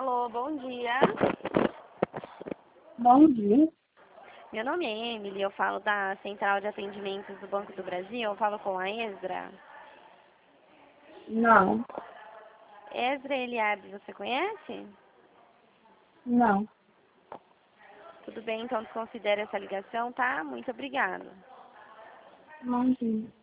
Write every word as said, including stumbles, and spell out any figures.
Alô, bom dia. Bom dia. Meu nome é Emily, eu falo da Central de Atendimentos do Banco do Brasil, eu falo com a Ezra. Não, Ezra Eliabe, você conhece? não. Tudo bem, então desconsidere essa ligação, tá? Muito obrigada. Bom dia.